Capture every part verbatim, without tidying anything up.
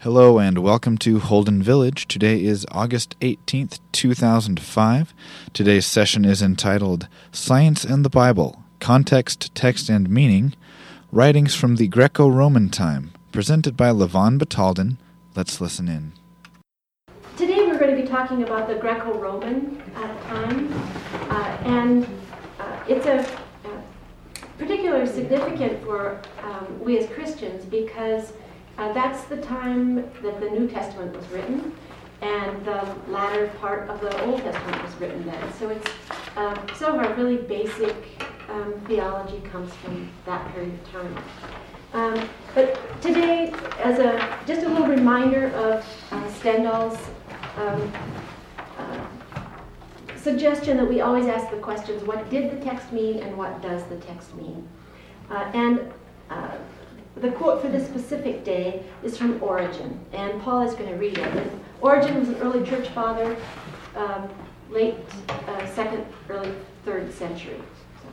Hello and welcome to Holden Village. Today is August eighteenth, two thousand five. Today's session is entitled Science and the Bible, Context, Text, and Meaning, Writings from the Greco-Roman Time, presented by Levon Batalden. Let's listen in. Today we're going to be talking about the Greco-Roman uh, time, uh, and uh, it's a, uh, particularly significant for um, we as Christians because Uh, that's the time that the New Testament was written, and the latter part of the Old Testament was written then. So it's um, some of our really basic um, theology comes from that period of time. Um, but today, as a just a little reminder of uh, Stendhal's um, uh, suggestion that we always ask the questions: what did the text mean, and what does the text mean? Uh, and uh, The quote for this specific day is from Origen, and Paul is going to read it. And Origen was an early church father, um, late uh, second, early third century. So.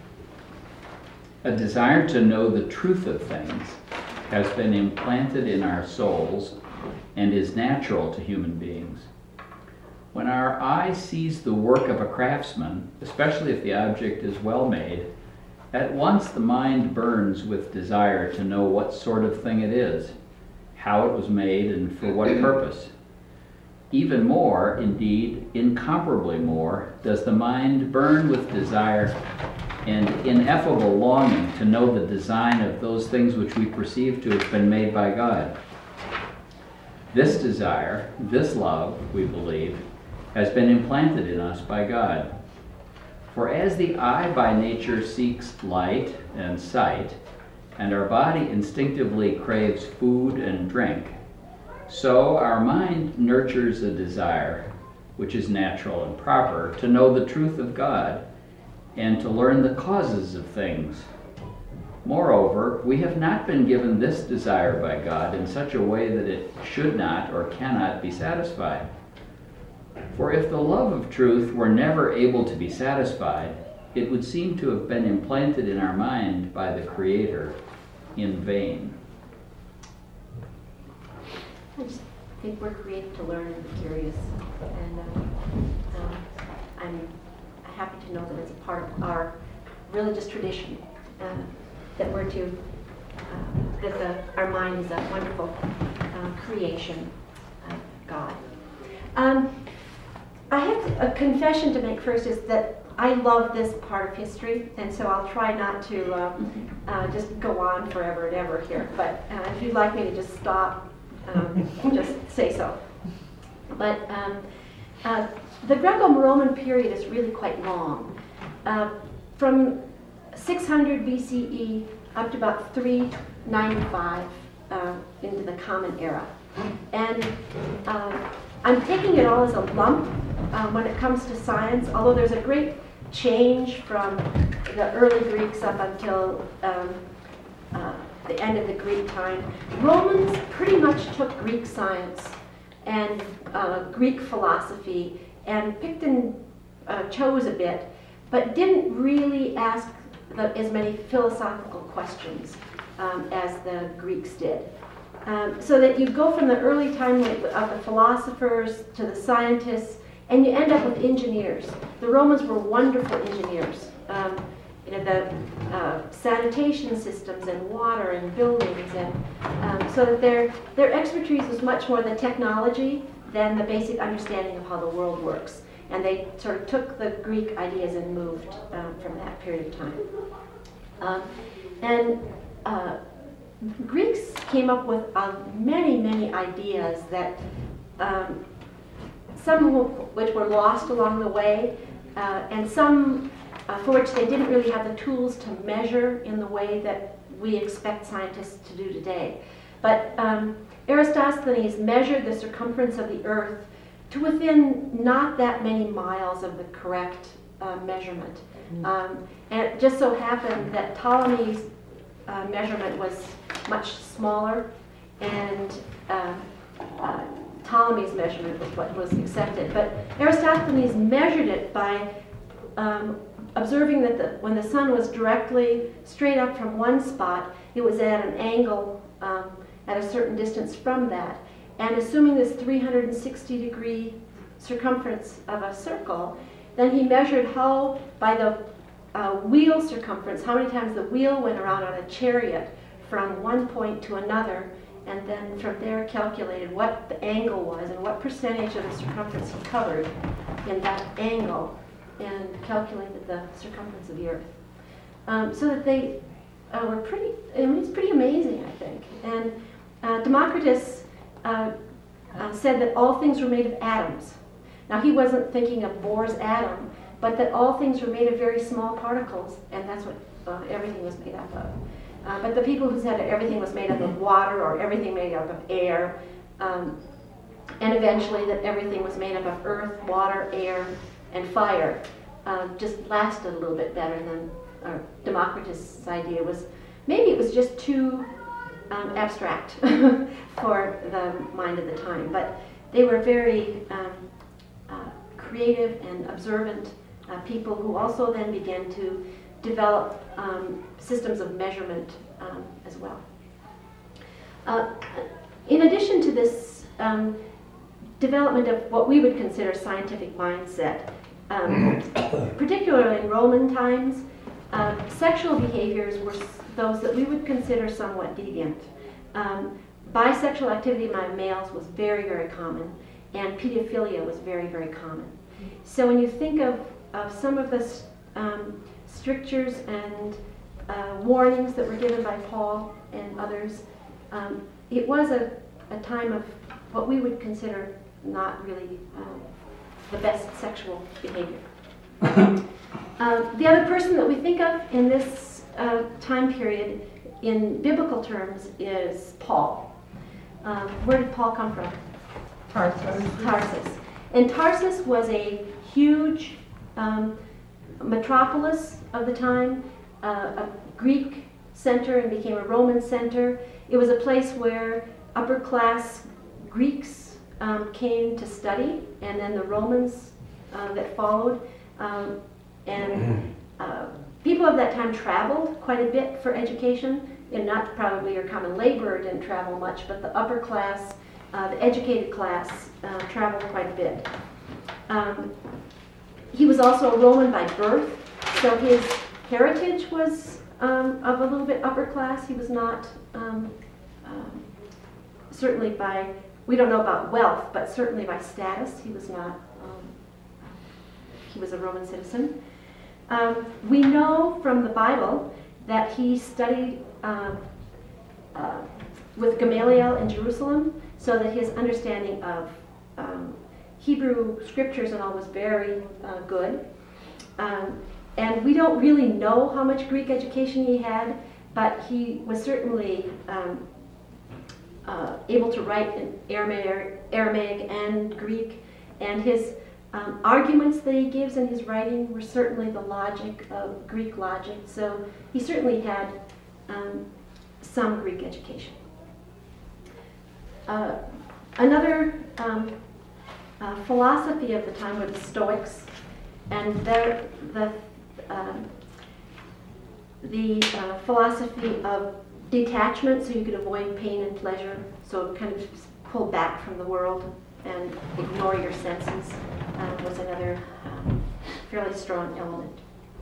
A desire to know the truth of things has been implanted in our souls and is natural to human beings. When our eye sees the work of a craftsman, especially if the object is well made, at once the mind burns with desire to know what sort of thing it is, how it was made, and for what purpose. Even more, indeed, incomparably more, does the mind burn with desire and ineffable longing to know the design of those things which we perceive to have been made by God. This desire, this love, we believe, has been implanted in us by God. For as the eye by nature seeks light and sight, and our body instinctively craves food and drink, so our mind nurtures a desire, which is natural and proper, to know the truth of God and to learn the causes of things. Moreover, we have not been given this desire by God in such a way that it should not or cannot be satisfied. For if the love of truth were never able to be satisfied, it would seem to have been implanted in our mind by the Creator in vain. I just think we're created to learn and be curious, and um, um, I'm happy to know that it's a part of our religious tradition uh, that we're to uh, that the, our mind is a wonderful uh, creation of God. Um, I have a confession to make first, is that I love this part of history, and so I'll try not to uh, uh, just go on forever and ever here. But uh, if you'd like me to just stop, um, just say so. But um, uh, the Greco-Roman period is really quite long. Uh, from six hundred B C E up to about three ninety-five uh, into the Common Era. And uh, I'm taking it all as a lump uh, when it comes to science, although there's a great change from the early Greeks up until um, uh, the end of the Greek time. Romans pretty much took Greek science and uh, Greek philosophy and picked and uh, chose a bit, but didn't really ask the, as many philosophical questions um, as the Greeks did. Um, so that you go from the early time of the philosophers to the scientists, and you end up with engineers. The Romans were wonderful engineers. Um, you know, the uh, sanitation systems and water and buildings, and um, so that their their expertise was much more the technology than the basic understanding of how the world works. And they sort of took the Greek ideas and moved um, from that period of time. Um, and uh, Greeks came up with uh, many, many ideas that um, some of which were lost along the way, uh, and some uh, for which they didn't really have the tools to measure in the way that we expect scientists to do today. But um, Eratosthenes measured the circumference of the Earth to within not that many miles of the correct uh, measurement. Mm-hmm. Um, and it just so happened that Ptolemy's uh, measurement was much smaller, and uh, uh, Ptolemy's measurement was what was accepted. But Eratosthenes measured it by um, observing that the, when the sun was directly straight up from one spot, it was at an angle um, at a certain distance from that. And assuming this three hundred sixty degree circumference of a circle, then he measured how, by the uh, wheel circumference, how many times the wheel went around on a chariot from one point to another, and then from there calculated what the angle was and what percentage of the circumference he covered in that angle, and calculated the circumference of the Earth. Um, so that they uh, were pretty, I mean, it's pretty amazing, I think. And uh, Democritus uh, uh, said that all things were made of atoms. Now, he wasn't thinking of Bohr's atom, but that all things were made of very small particles, and that's what uh, everything was made up of. Uh, but the people who said that everything was made up of water or everything made up of air, um, and eventually that everything was made up of earth, water, air, and fire, uh, just lasted a little bit better than uh, Democritus' idea was. Maybe it was just too um, abstract for the mind of the time, but they were very um, uh, creative and observant uh, people who also then began to develop um, systems of measurement um, as well. Uh, in addition to this um, development of what we would consider scientific mindset, um, particularly in Roman times, uh, sexual behaviors were those that we would consider somewhat deviant. Um, bisexual activity among males was very, very common, and pedophilia was very, very common. So when you think of, of some of the um, strictures and uh, warnings that were given by Paul and others, um, it was a, a time of what we would consider not really um, the best sexual behavior. uh, the other person that we think of in this uh, time period in biblical terms is Paul. Um, where did Paul come from? Tarsus. Tarsus. And Tarsus was a huge um, metropolis of the time, uh, a Greek center, and became a Roman center. It was a place where upper class Greeks um, came to study, and then the Romans uh, that followed. Um, and uh, people of that time traveled quite a bit for education. And not probably your common laborer didn't travel much, but the upper class, uh, the educated class, uh, traveled quite a bit. Um, he was also a Roman by birth, so his heritage was um, of a little bit upper class. He was not um, um, certainly by, we don't know about wealth, but certainly by status, he was not, um, he was a Roman citizen. Um, we know from the Bible that he studied um, uh, with Gamaliel in Jerusalem, so that his understanding of um, Hebrew scriptures and all was very uh, good. Um, and we don't really know how much Greek education he had, but he was certainly um, uh, able to write in Aramaic, Aramaic and Greek, and his um, arguments that he gives in his writing were certainly the logic of Greek logic, so he certainly had um, some Greek education. Uh, another um, uh, philosophy of the time were the Stoics, and their, the um, the uh, philosophy of detachment, so you could avoid pain and pleasure, so kind of pull back from the world and ignore your senses, uh, was another um, fairly strong element.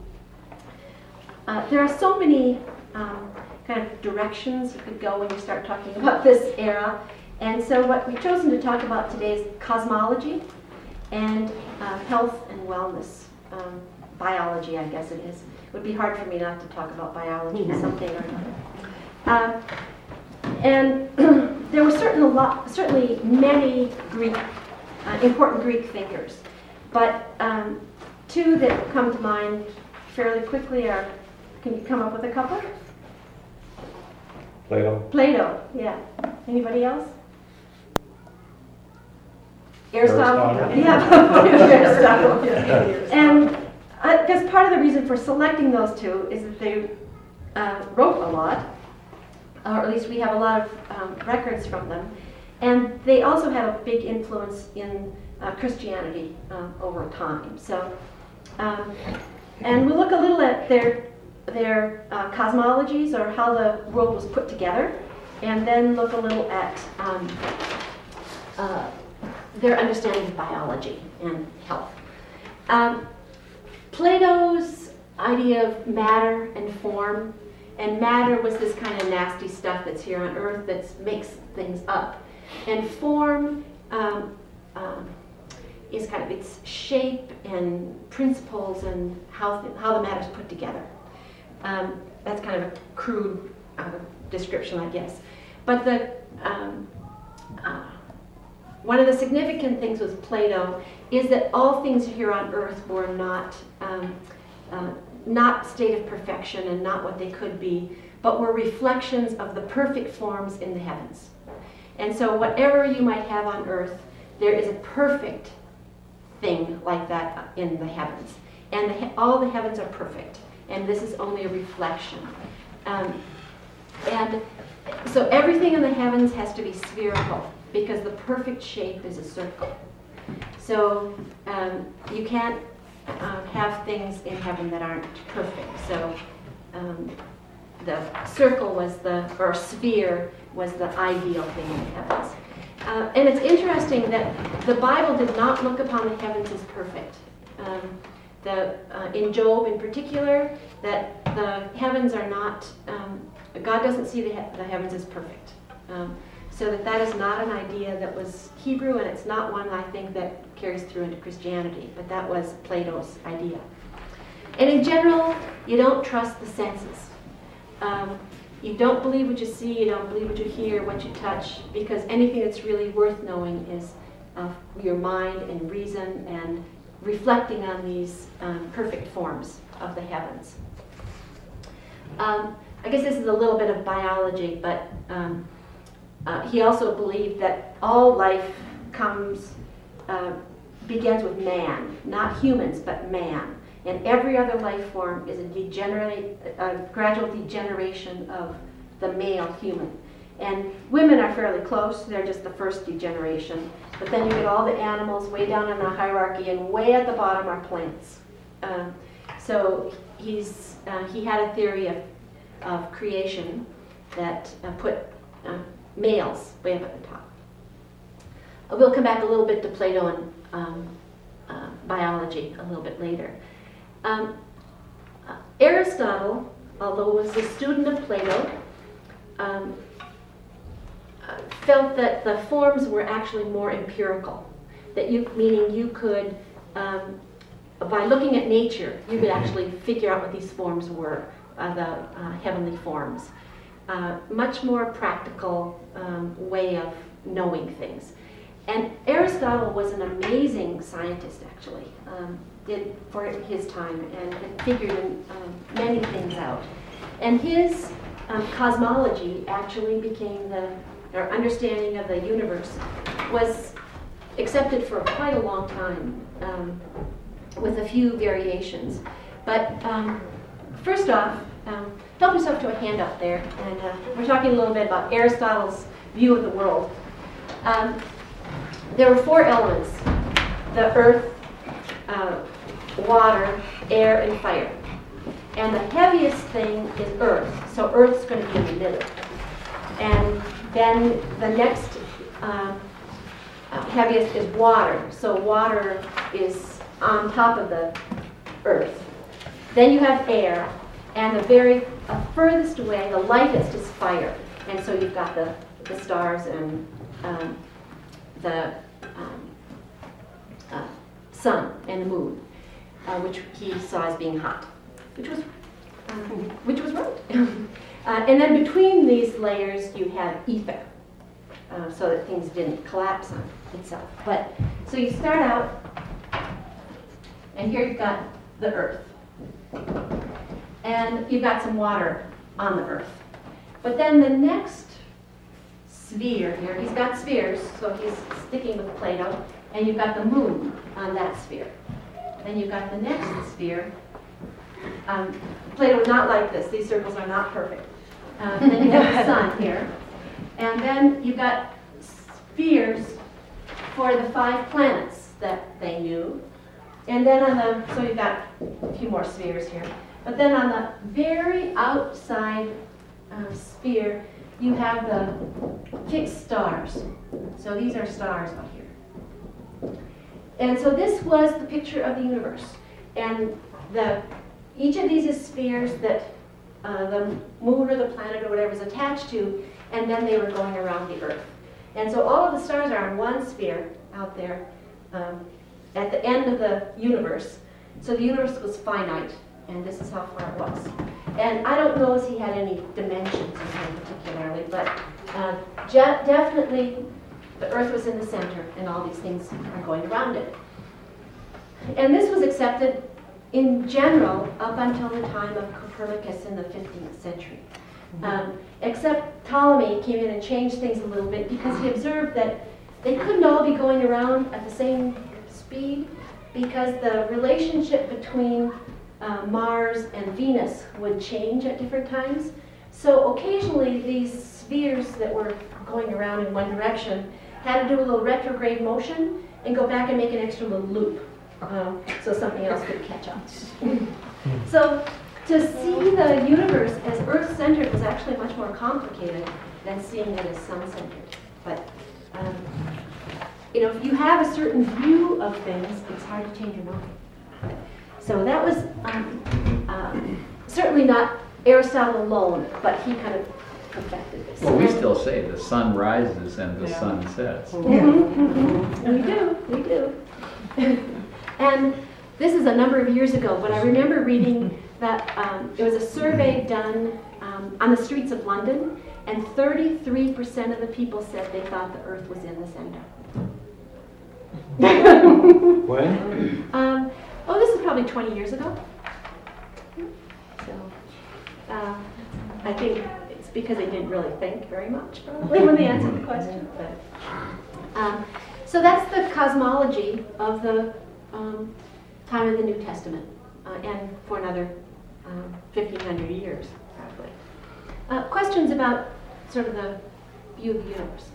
Uh, there are so many um, kind of directions you could go when you start talking about this era. And so what we've chosen to talk about today is cosmology and uh, health and wellness. Um, biology, I guess it is. It would be hard for me not to talk about biology someday or another. Uh, and there were certain a lot, certainly many Greek, uh, important Greek thinkers. But um, two that come to mind fairly quickly are, can you come up with a couple? Plato. Plato, yeah. Anybody else? Aristotle. Aristotle. Yeah, Aristotle. And because uh, part of the reason for selecting those two is that they uh, wrote a lot, or at least we have a lot of um, records from them, and they also had a big influence in uh, Christianity uh, over time. So, um, and we'll look a little at their their uh, cosmologies, or how the world was put together, and then look a little at um, uh, their understanding of biology and health. Um, Plato's idea of matter and form, and matter was this kind of nasty stuff that's here on Earth that makes things up. And form um, um, is kind of its shape and principles and how, th- how the matter's put together. Um, that's kind of a crude uh, description, I guess. But the um, uh, one of the significant things with Plato is that all things here on Earth were not um, uh, not state of perfection and not what they could be, but were reflections of the perfect forms in the heavens. And so whatever you might have on Earth, there is a perfect thing like that in the heavens. And the he- all the heavens are perfect, and this is only a reflection. Um, and so everything in the heavens has to be spherical, because the perfect shape is a circle. So um, you can't um, have things in heaven that aren't perfect. So um, the circle was the, or sphere was the ideal thing in the heavens. Uh, and it's interesting that the Bible did not look upon the heavens as perfect. Um, the, uh, in Job in particular, that the heavens are not, um, God doesn't see the, he- the heavens as perfect. Um, so that that is not an idea that was Hebrew, and it's not one I think that carries through into Christianity, but that was Plato's idea. And in general, you don't trust the senses. Um, you don't believe what you see, you don't believe what you hear, what you touch, because anything that's really worth knowing is uh, your mind and reason and reflecting on these um, perfect forms of the heavens. Um, I guess this is a little bit of biology, but um, uh, he also believed that all life comes, uh, begins with man, not humans, but man. And every other life form is a degenerate, a gradual degeneration of the male human. And women are fairly close, they're just the first degeneration. But then you get all the animals way down in the hierarchy, and way at the bottom are plants. Um, so he's uh, he had a theory of, of creation that uh, put uh, males way up at the top. Uh, we'll come back a little bit to Plato and um, uh, biology a little bit later. Um, uh, Aristotle, although was a student of Plato, um, uh, felt that the forms were actually more empirical. That you, meaning you could, um, by looking at nature, you could actually figure out what these forms were, uh, the uh, heavenly forms. Uh, much more practical um, way of knowing things. And Aristotle was an amazing scientist, actually. Um, did for his time and, and figured um, many things out. And his um, cosmology actually became the, or understanding of the universe was accepted for quite a long time, um, with a few variations. But um, first off, um, help yourself to a hand up there, and uh, we're talking a little bit about Aristotle's view of the world. Um, there were four elements: the earth, uh, water, air, and fire. And the heaviest thing is earth, so earth's going to be in the middle. And then the next um, uh, heaviest is water, so water is on top of the earth. Then you have air, and the very uh, furthest away, the lightest is fire. And so you've got the, the stars and um, the um, uh, sun and the moon. Uh, which he saw as being hot, which was, um, which was right. uh, and then between these layers, you have ether, uh, so that things didn't collapse on itself. But so you start out, and here you've got the earth, and you've got some water on the earth. But then the next sphere here, he's got spheres, so he's sticking with Plato, and you've got the moon on that sphere. Then you've got the next sphere. Um, Plato was not like this. These circles are not perfect. Um, then you've got the sun here. And then you've got spheres for the five planets that they knew. And then on the, so you've got a few more spheres here. But then on the very outside uh, sphere, you have the fixed stars. So these are stars out here. And so this was the picture of the universe. And the each of these is spheres that uh, the moon or the planet or whatever is attached to, and then they were going around the Earth. And so all of the stars are on one sphere out there um, at the end of the universe. So the universe was finite, and this is how far it was. And I don't know if he had any dimensions in him particularly, but uh, je- definitely the Earth was in the center, and all these things are going around it. And this was accepted in general up until the time of Copernicus in the fifteenth century. Um, except Ptolemy came in and changed things a little bit because he observed that they couldn't all be going around at the same speed because the relationship between uh, Mars and Venus would change at different times. So occasionally these spheres that were going around in one direction had to do a little retrograde motion and go back and make an extra little loop um, so something else could catch up. So to see the universe as Earth-centered was actually much more complicated than seeing it as sun-centered. But um, you know, if you have a certain view of things, it's hard to change your mind. So that was um, um, certainly not Aristotle alone, but he kind of perfected this. Well, we still say the sun rises and the Yeah. sun sets. Mm-hmm, mm-hmm. We do, we do. And this is a number of years ago, but I remember reading that um, it was a survey done um, on the streets of London, and thirty-three percent of the people said they thought the Earth was in the center. When? Um, oh, this is probably twenty years ago. So, uh, I think it's because they didn't really think very much, probably, when they answered the question. But, um, so that's the cosmology of the um, time of the New Testament, uh, and for another um, fifteen hundred years, probably. Uh, questions about sort of the view of the universe?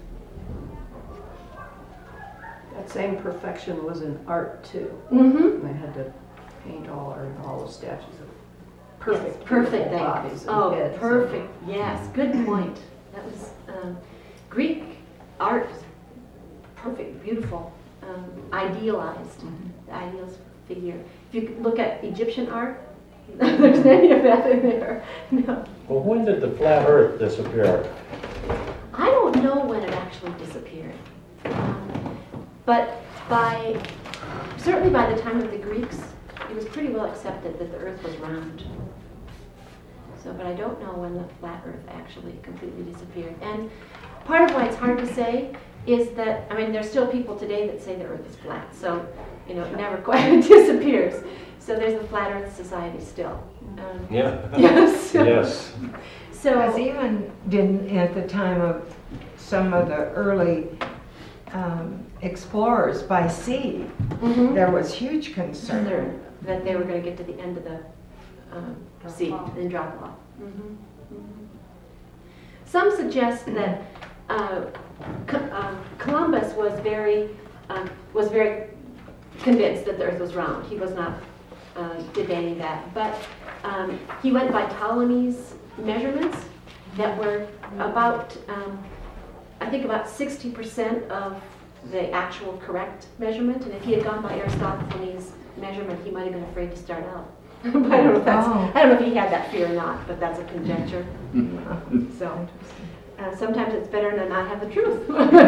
That same perfection was in art too. Mm-hmm. And they had to paint all or all the statues of perfect, Yes, perfect beautiful thing. bodies and Oh, heads. perfect. Yes, good point. That was um, Greek art. Perfect, beautiful, um, idealized. Mhm. The ideal figure. If you look at Egyptian art, there's any of that in there. No, Well, when did the flat Earth disappear? I don't know when it actually disappeared. Um, but by certainly by the time of the Greeks, it was pretty well accepted that the Earth was round. So, but I don't know when the flat Earth actually completely disappeared. And part of why it's hard to say is that, I mean, there's still people today that say the Earth is flat. So, you know, it never quite disappears. So there's the Flat Earth Society still. Um, Yeah. Yes. Yes. Because So, even didn't, at the time of some of the early um, explorers by sea, mhm. there was huge concern. Concern that they were going to get to the end of the um, sea and drop off. Mhm, mhm. Some suggest that uh, Co- uh, Columbus was very um, was very convinced that the Earth was round. He was not uh, debating that, but um, he went by Ptolemy's measurements that were about um, I think about sixty percent of the actual correct measurement, and if he had gone by Aristophanes' measurement, he might have been afraid to start out. But I don't know if that's, Oh. I don't know if he had that fear or not, but that's a conjecture. So uh, sometimes it's better to not have the truth.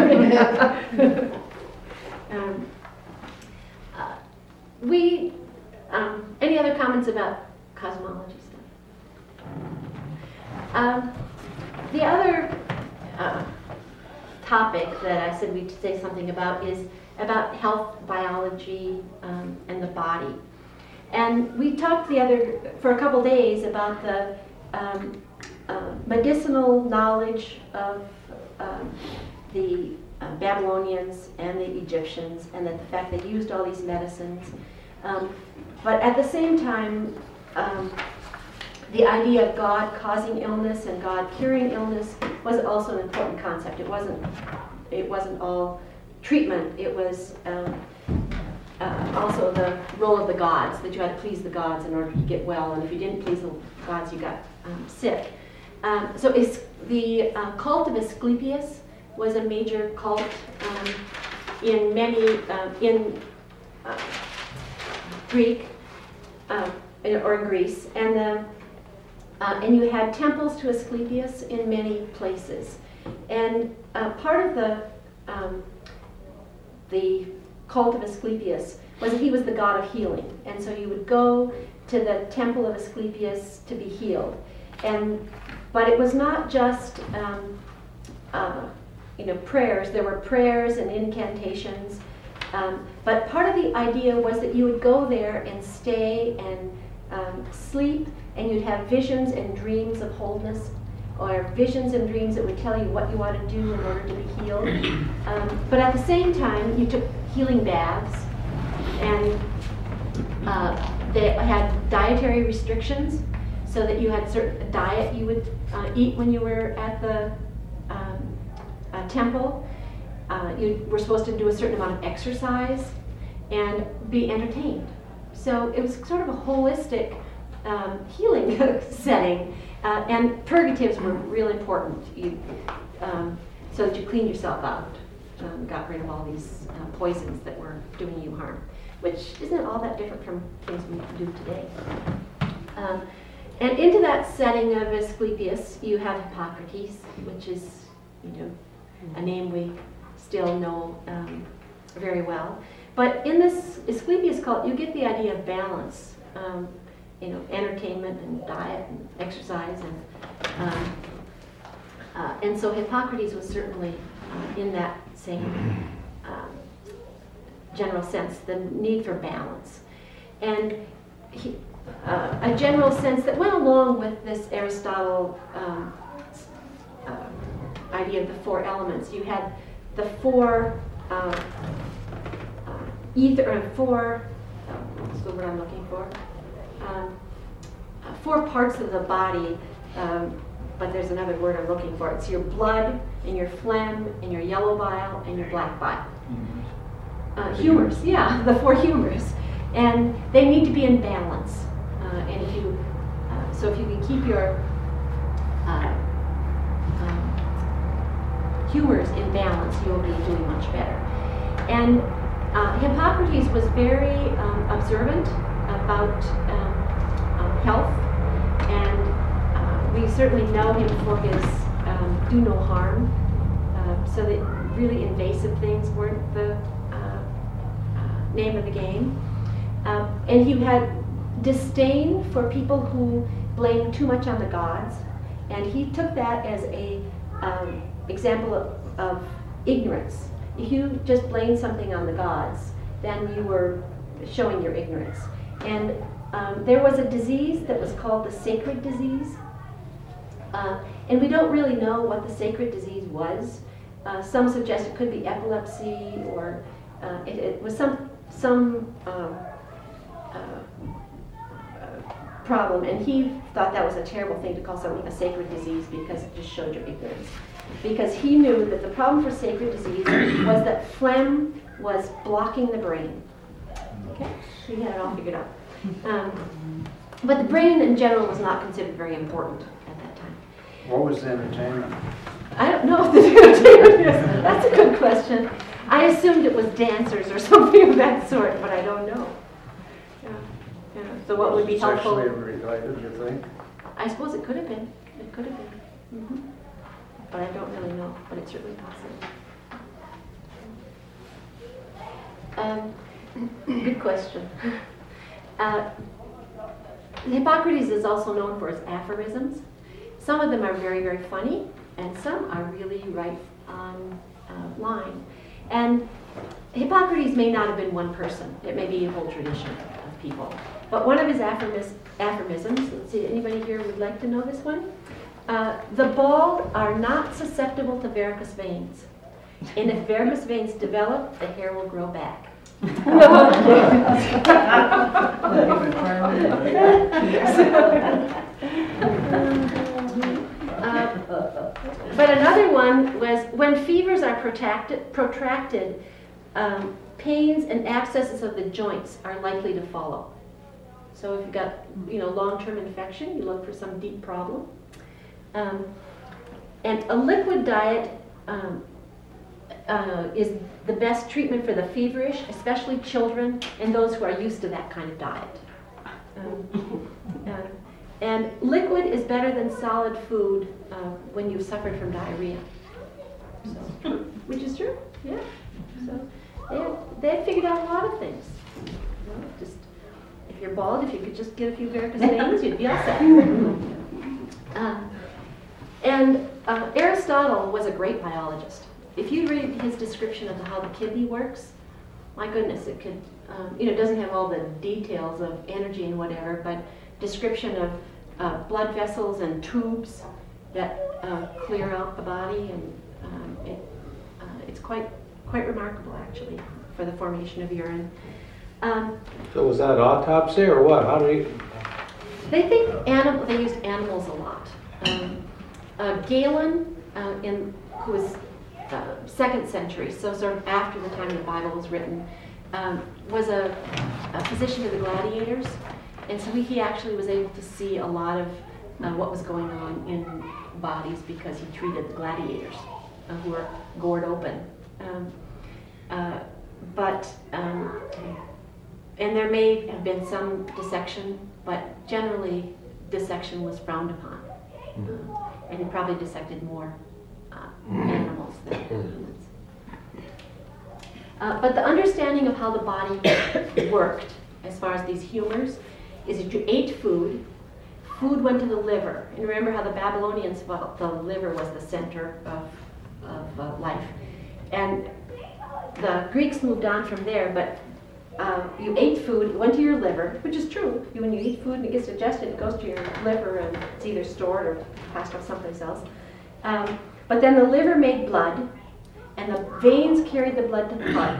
um, uh, we um, any other comments about cosmology stuff? Um, the other uh, topic that I said we'd say something about is about health, biology, um, and the body. And we talked the other, for a couple days, about the um, uh, medicinal knowledge of um, the uh, Babylonians and the Egyptians, and that the fact they used all these medicines. Um, but at the same time, um, the idea of God causing illness and God curing illness was also an important concept. It wasn't, it wasn't all treatment. It was um, uh, also the role of the gods, that you had to please the gods in order to get well, and if you didn't please the gods, you got um, sick. Um, so is, the uh, cult of Asclepius was a major cult um, in many, uh, in uh, Greek, uh, or in Greece, and the, uh, and you had temples to Asclepius in many places. And uh, part of the um, the cult of Asclepius was that he was the god of healing, and so you would go to the temple of Asclepius to be healed. And but it was not just um, uh, you know prayers. There were prayers and incantations. Um, but part of the idea was that you would go there and stay and um, sleep, and you'd have visions and dreams of wholeness, or visions and dreams that would tell you what you ought to do in order to be healed. Um, but at the same time, you took healing baths, and uh, they had dietary restrictions, so that you had certain diet you would uh, eat when you were at the um, uh, temple. Uh, you were supposed to do a certain amount of exercise and be entertained. So it was sort of a holistic um, healing setting, uh, and purgatives were real important. You, um, so that you cleaned yourself out, um, got rid of all these uh, poisons that were doing you harm, which isn't all that different from things we do today. Um, and into that setting of Asclepius, you have Hippocrates, which is, you know, a name we still know um, very well. But in this Asclepius cult, you get the idea of balance, um, you know, entertainment and diet and exercise, and um, uh, and so Hippocrates was certainly uh, in that same um, general sense, the need for balance, and he, uh, a general sense that went along with this Aristotle um, uh, idea of the four elements. You had the four uh, uh, ether, or four, uh, what's the word I'm looking for? Um, uh, four parts of the body, um, but there's another word I'm looking for. It's your blood, and your phlegm, and your yellow bile, and your black bile. Uh, humors, yeah, the four humors. And they need to be in balance. Uh, and if you, uh, so if you can keep your uh, humors in balance, you'll be doing much better. And uh, Hippocrates was very um, observant about um, um, health, and uh, we certainly know him for his um, do no harm, uh, so that really invasive things weren't the uh, uh, name of the game. Uh, and he had disdain for people who blamed too much on the gods, and he took that as a um, example of, of ignorance. If you just blame something on the gods, then you were showing your ignorance. And um, there was a disease that was called the sacred disease. Uh, and we don't really know what the sacred disease was. Uh, some suggest it could be epilepsy, or uh, it, it was some, some um, uh, uh, problem. And he thought that was a terrible thing to call something a sacred disease, because it just showed your ignorance. Because he knew that the problem for sacred disease was that phlegm was blocking the brain. Okay, so he had it all figured out. Um, but the brain in general was not considered very important at that time. What was the entertainment? I don't know if the entertainment is. That's a good question. I assumed it was dancers or something of that sort, but I don't know. Yeah. Yeah. So what would be helpful? Sexually related, you think? I suppose it could have been. It could have been. Mm-hmm. But I don't really know, but it's certainly possible. Um, good question. Uh, Hippocrates is also known for his aphorisms. Some of them are very, very funny, and some are really right on uh, line. And Hippocrates may not have been one person. It may be a whole tradition of people. But one of his aphoris- aphorisms, let's see, anybody here would like to know this one? Uh, the bald are not susceptible to varicose veins. And if varicose veins develop, the hair will grow back. uh, but another one was, when fevers are protracted, protracted um, pains and abscesses of the joints are likely to follow. So if you've got, you know, long-term infection, you look for some deep problem. Um, and a liquid diet um, uh, is the best treatment for the feverish, especially children and those who are used to that kind of diet. Um, uh, and liquid is better than solid food uh, when you've suffered from diarrhea. So, which is true, yeah. So they they figured out a lot of things. You know, just if you're bald, if you could just get a few varicose veins, you'd be all set. Uh, and uh, Aristotle was a great biologist. If you read his description of how the kidney works, my goodness, it could, um, you know, it doesn't have all the details of energy and whatever, but description of uh, blood vessels and tubes that uh, clear out the body, and um, it, uh, it's quite quite remarkable actually for the formation of urine. Um, So was that autopsy or what? How do you? They think anim- they used animals a lot. Um, uh, Galen, uh, in who was uh, second century, so sort of after the time the Bible was written, um, was a, a physician to the gladiators, and so he, he actually was able to see a lot of uh, what was going on in bodies because he treated the gladiators uh, who were gored open. Um, uh, but um, and there may have been some dissection, but generally dissection was frowned upon. Um, and he probably dissected more uh, animals than humans. Uh, but the understanding of how the body worked, as far as these humors, is that you ate food, food went to the liver. And remember how the Babylonians felt the liver was the center of, of uh, life. And the Greeks moved on from there, but Uh, you ate food, it went to your liver, which is true. You, when you eat food and it gets digested, it goes to your liver and it's either stored or passed off someplace else. Um, but then the liver made blood, and the veins carried the blood to the heart.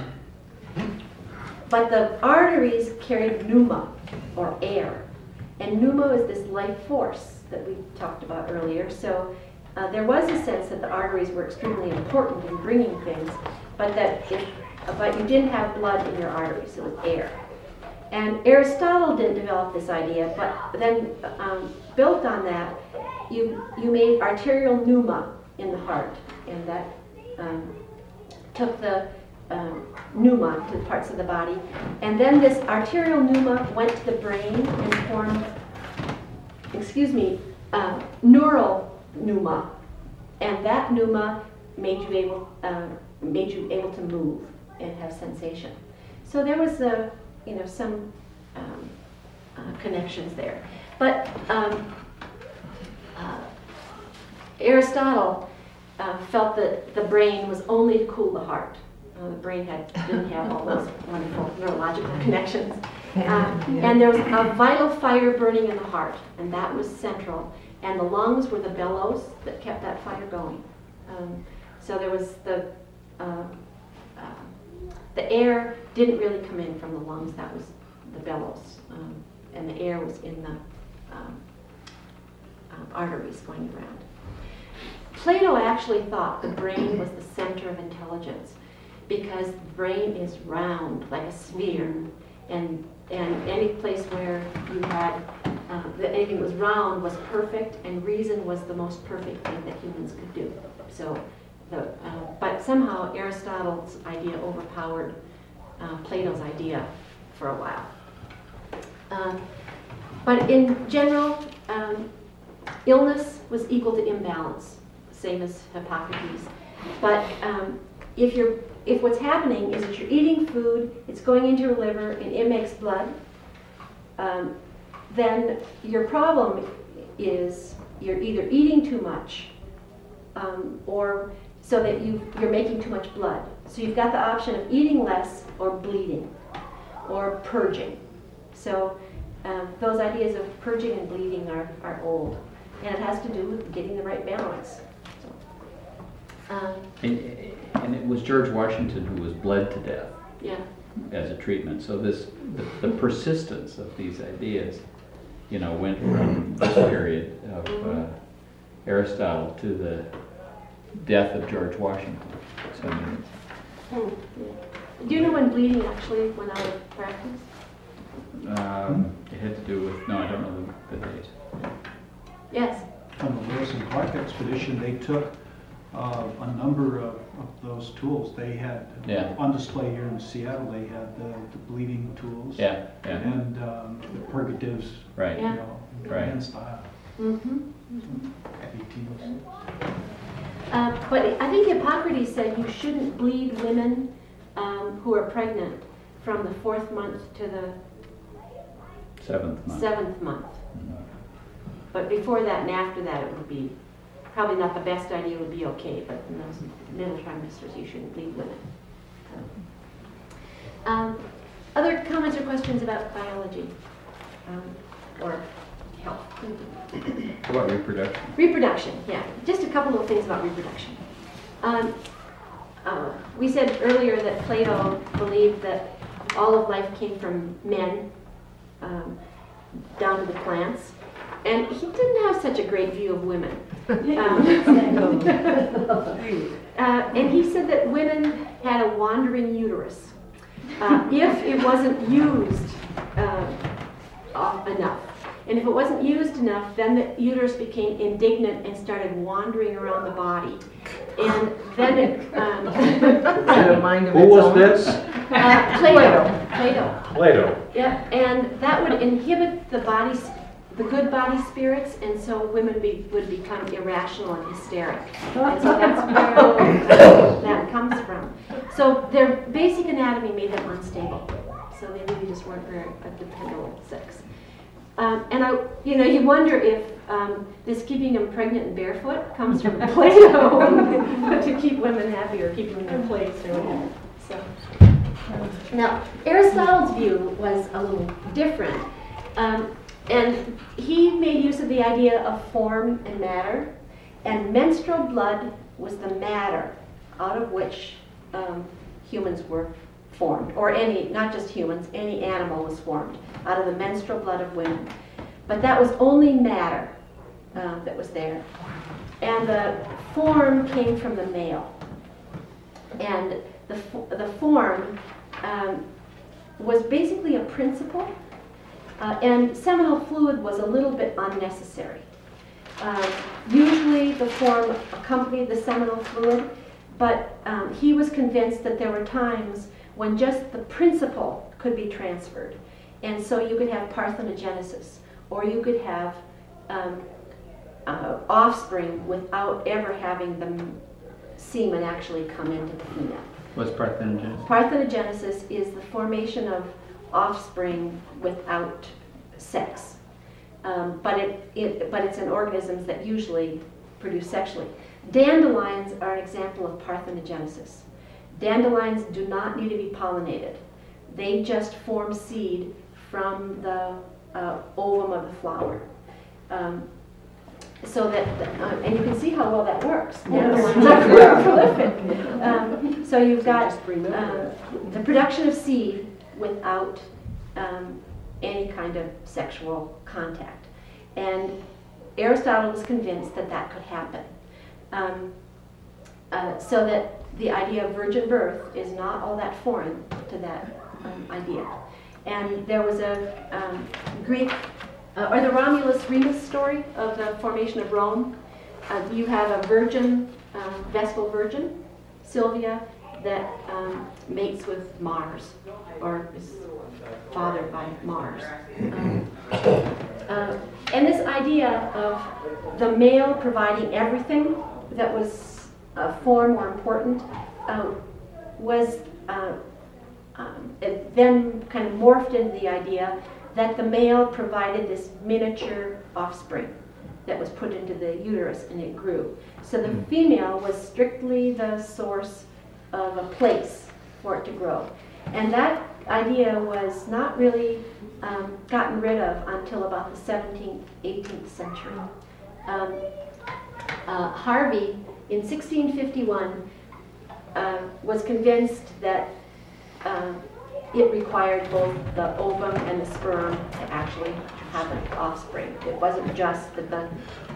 But the arteries carried pneuma, or air. And pneuma is this life force that we talked about earlier. So uh, there was a sense that the arteries were extremely important in bringing things, but that if but you didn't have blood in your arteries, it was air. And Aristotle didn't develop this idea, but then um, built on that, you you made arterial pneuma in the heart, and that um, took the um, pneuma to the parts of the body. And then this arterial pneuma went to the brain and formed, excuse me, uh, neural pneuma, and that pneuma made you able uh, made you able to move and have sensation. So there was a, you know, some um, uh, connections there. But um, uh, Aristotle uh, felt that the brain was only to cool the heart. Uh, the brain had, didn't have all those wonderful neurological connections. Um, and there was a vital fire burning in the heart, and that was central. And the lungs were the bellows that kept that fire going. Um, so there was the uh, uh, The air didn't really come in from the lungs, that was the bellows. Um, and the air was in the um, um, arteries going around. Plato actually thought the brain was the center of intelligence because the brain is round, like a sphere. And, and any place where you had, uh, that anything that was round was perfect, and reason was the most perfect thing that humans could do. So. The, uh, but somehow Aristotle's idea overpowered uh, Plato's idea for a while. Um, but in general, um, illness was equal to imbalance, same as Hippocrates. But um, if you're, if what's happening is that you're eating food, it's going into your liver, and it makes blood, um, then your problem is you're either eating too much, um, or so that you, you're making too much blood. So you've got the option of eating less or bleeding or purging. So um, those ideas of purging and bleeding are, are old. And it has to do with getting the right balance. So, um, and, and it was George Washington who was bled to death yeah. as a treatment. So this the, the persistence of these ideas, you know, went from this period of uh, Aristotle to the death of George Washington. So, hmm. Do you know when bleeding actually went out of practice? um, it had to do with, no, I don't know the, the date. Yes. on the Lewis and Clark expedition, they took uh, a number of, of those tools. They had Yeah. on display here in Seattle. They had the, the bleeding tools Yeah, yeah, and um, the purgatives, right. Yeah. you know, Right. hand style, Mm-hmm. heavy tools. Uh, but I think Hippocrates said you shouldn't bleed women um, who are pregnant from the fourth month to the Seventh month. seventh month. Mhm. But before that and after that, it would be probably not the best idea. It would be okay, but in those middle trimesters, you shouldn't bleed women. Um, other comments or questions about biology um, or health? How about reproduction? Reproduction, yeah. Just a couple of things about reproduction. Um, uh, we said earlier that Plato believed that all of life came from men um, down to the plants. And he didn't have such a great view of women. Um, uh, and he said that women had a wandering uterus uh, if it wasn't used uh, off enough. And if it wasn't used enough, then the uterus became indignant and started wandering around the body. And then it... Um, Had a mind of Who its was own. this? uh, Plato. Plato. Plato. Yeah, and that would inhibit the body's, the good body spirits, and so women be, would become irrational and hysteric. And so that's where that comes from. So their basic anatomy made them unstable. So they really just weren't very a dependable sex. Um, and I, you know, you wonder if um, this keeping them pregnant and barefoot comes from Plato to keep women happy or keep them in their place or whatever. So. Now, Aristotle's view was a little different, um, and he made use of the idea of form and matter, and menstrual blood was the matter out of which um, humans were formed, or any, not just humans, any animal was formed out of the menstrual blood of women. But that was only matter uh, that was there, and the form came from the male, and the, the form Um, was basically a principle, uh, and seminal fluid was a little bit unnecessary. Uh, usually the form accompanied the seminal fluid, but um, he was convinced that there were times when just the principle could be transferred. And so you could have parthenogenesis, or you could have um, uh, offspring without ever having the semen actually come into the female. What's parthenogenesis? Parthenogenesis is the formation of offspring without sex, um, but it, it but it's in organisms that usually produce sexually. Dandelions are an example of parthenogenesis. Dandelions do not need to be pollinated; they just form seed from the uh, ovum of the flower. Um, So that, uh, and you can see how well that works. Dandelions are very prolific. Um, so you've got uh, the production of seed without um, any kind of sexual contact. And Aristotle was convinced that that could happen. Um, uh, so that the idea of virgin birth is not all that foreign to that um, idea. And there was a um, Greek Uh, or the Romulus-Remus story of the formation of Rome. Uh, you have a virgin, um, Vestal virgin, Sylvia, that um, mates with Mars, or is fathered by Mars. Um, uh, and this idea of the male providing everything that was uh, form or important uh, was uh, um, it then kind of morphed into the idea that the male provided this miniature offspring that was put into the uterus and it grew. So the female was strictly the source of a place for it to grow. And that idea was not really um, gotten rid of until about the seventeenth, eighteenth century. Um, uh, Harvey, in sixteen fifty-one, uh, was convinced that uh, it required both the ovum and the sperm to actually have an offspring. It wasn't just that the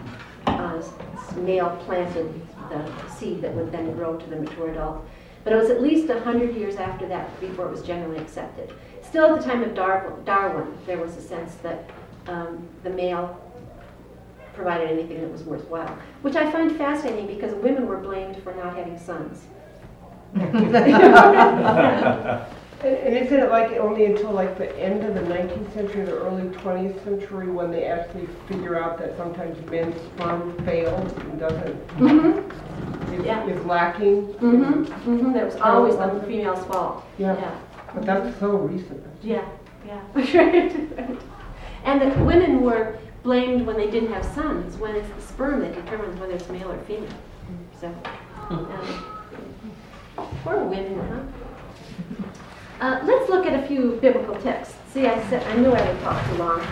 uh, male planted the seed that would then grow to the mature adult. But it was at least one hundred years after that before it was generally accepted. Still at the time of Dar- Darwin, there was a sense that um, the male provided anything that was worthwhile, which I find fascinating because women were blamed for not having sons. And, and isn't it like only until like the end of the nineteenth century, the early twentieth century, when they actually figure out that sometimes men's sperm fails and doesn't, Mm-hmm. is, Yeah. is lacking? Mm-hmm. Mm-hmm. That was always the female's fault. Yeah. Yeah. But that's so recent. Yeah. Yeah. Right. And the women were blamed when they didn't have sons, when it's the sperm that determines whether it's male or female. So, um, poor women, huh? Uh, let's look at a few biblical texts. See, I said I knew I would talk too long.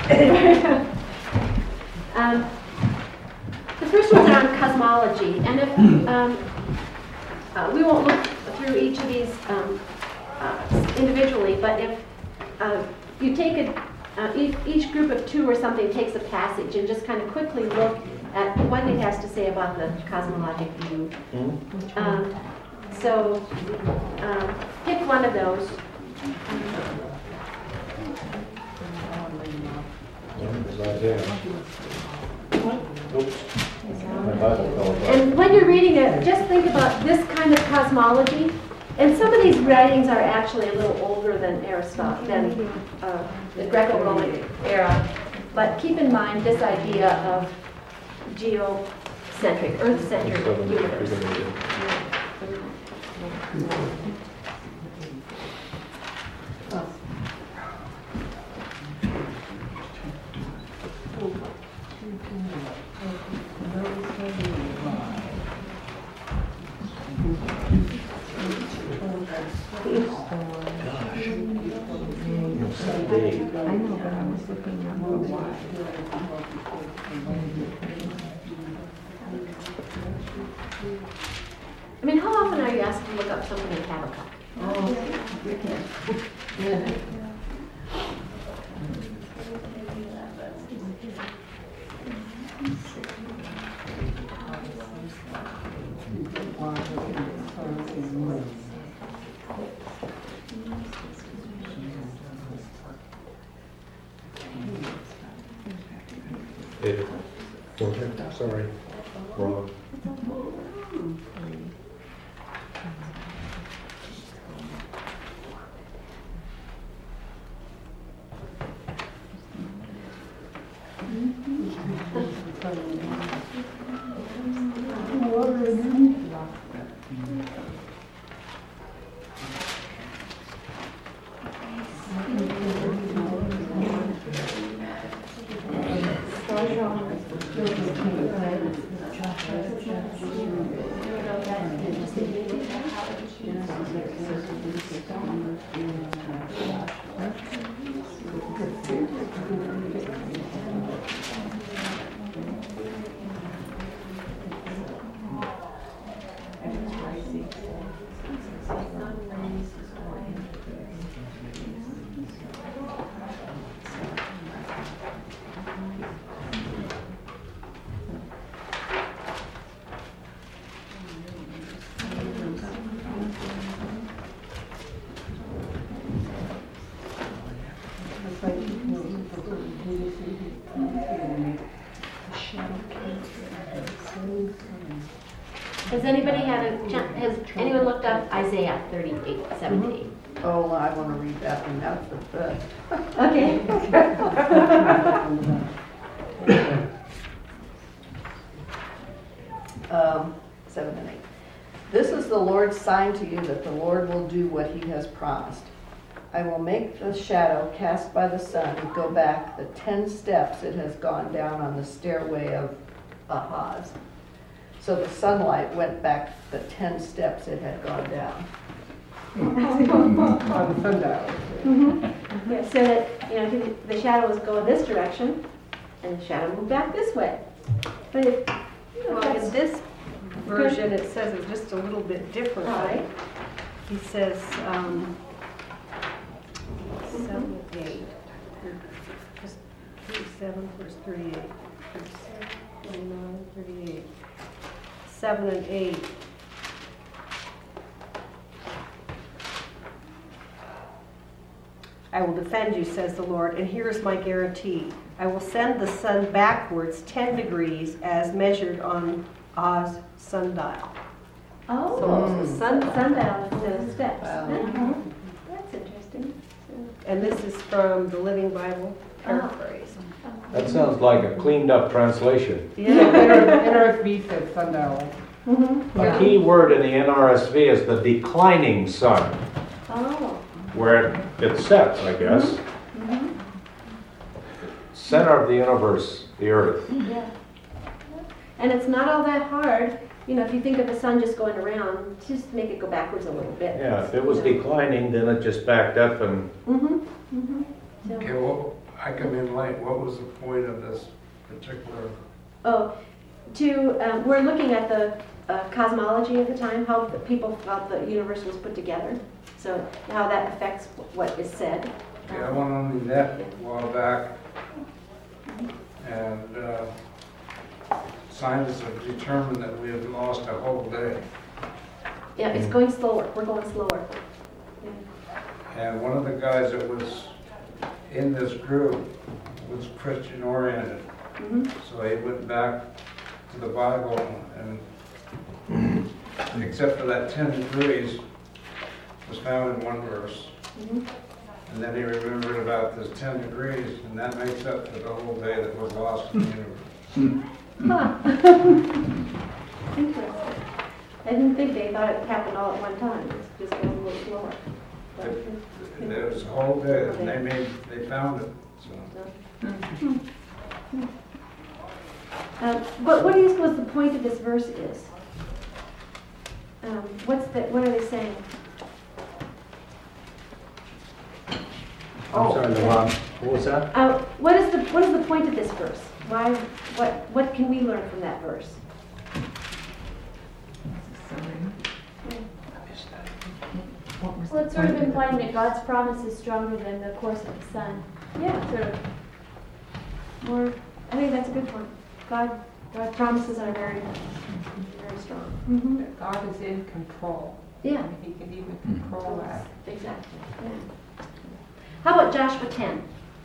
um, the first one's on cosmology, and if um, uh, we won't look through each of these um, uh, individually, but if uh, you take a uh, each, each group of two or something takes a passage and just kind of quickly look at what it has to say about the cosmologic view. Um, so um, pick one of those. And when you're reading it, just think about this kind of cosmology. And some of these writings are actually a little older than Aristotle, than uh, the Greco-Roman era. But keep in mind this idea of geocentric, Earth-centered universe. I know, but I was looking at why. I mean, how often are you asked to look up something in Habakkuk? Sorry, wrong. Has anybody had a, has anyone looked up Isaiah thirty-eight, seven to eight? Oh, I want to read that one, that's the best. Okay. Um, seven and eight. This is the Lord's sign to you that the Lord will do what he has promised. I will make the shadow cast by the sun go back the ten steps it has gone down on the stairway of Ahaz. So the sunlight went back the ten steps it had gone down. On the sundial. Mm-hmm. Yeah, so that, you know, the shadows go this direction, and the shadow move back this way. But if, you know, Well, that's in this version, it says it just a little bit different. all right. He says, um, seven, eight, just thirty-seven, verse thirty-eight, thirty-seven, twenty-nine, thirty-eight, seven and eight. I will defend you, says the Lord, and here's my guarantee. I will send the sun backwards ten degrees as measured on Oz sundial. Oh, So so sun, sundial instead of steps. Wow. Mhm. That's interesting. And this is from the Living Bible paraphrase. That sounds like a cleaned up translation. Yeah. N R S V said sundial. Mm-hmm. A key word in the N R S V is the declining sun, Oh. where it, it sets, I guess. Mm-hmm. Center of the universe, the earth. Yeah. And it's not all that hard, you know, if you think of the sun just going around, just make it go backwards a little bit. Yeah, if it was declining, then it just backed up and Mm-hmm, mm-hmm. So, Okay, well, I come in late. What was the point of this particular? oh, to, um, we're looking at the uh, cosmology of the time, how the people felt the universe was put together. So how that affects what is said. Okay, I went on the net a while back, and uh, scientists have determined that we have lost a whole day. Yeah, it's going slower. We're going slower. And one of the guys that was in this group was Christian oriented. Mm-hmm. So he went back to the Bible, and except for that ten degrees was found in one verse. Mm-hmm. And then he remembered about this ten degrees, and that makes up for the whole day that was lost in the universe. Huh. Interesting. I didn't think they thought it happened all at one time. It's just going a little slower. But, There was a whole day, and they made, they found it, so. Um, but what do you suppose the point of this verse is? Um, what's the, what are they saying? I'm sorry, Lavon, what was that? Uh, what is the what is the point of this verse? Why? What what can we learn from that verse? Well, it's sort of implying that God's promise is stronger than the course of the sun. Yeah, Sort of. more. I think that's a good point. God, God's promises are very, very strong. Mm-hmm. God is in control. Yeah, He can even control that. exactly. Yeah. How about Joshua ten?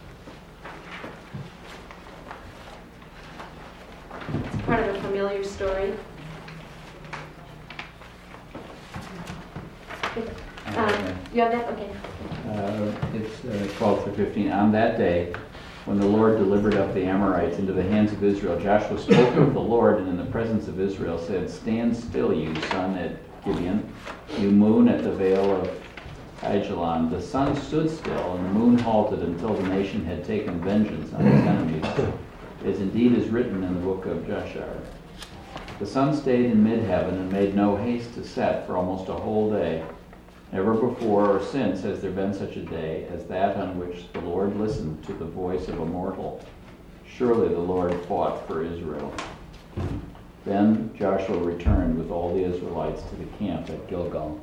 It's part of a familiar story. Um, you have that? Okay. Uh, It's uh, twelve through fifteen. On that day, when the Lord delivered up the Amorites into the hands of Israel, Joshua spoke of the Lord and in the presence of Israel said, "Stand still, you sun at Gibeon, you moon at the vale of Ajalon." The sun stood still and the moon halted until the nation had taken vengeance on its enemies, as indeed is written in the book of Jashar. The sun stayed in mid-heaven and made no haste to set for almost a whole day. Never before or since has there been such a day as that on which the Lord listened to the voice of a mortal. Surely the Lord fought for Israel. Then Joshua returned with all the Israelites to the camp at Gilgal.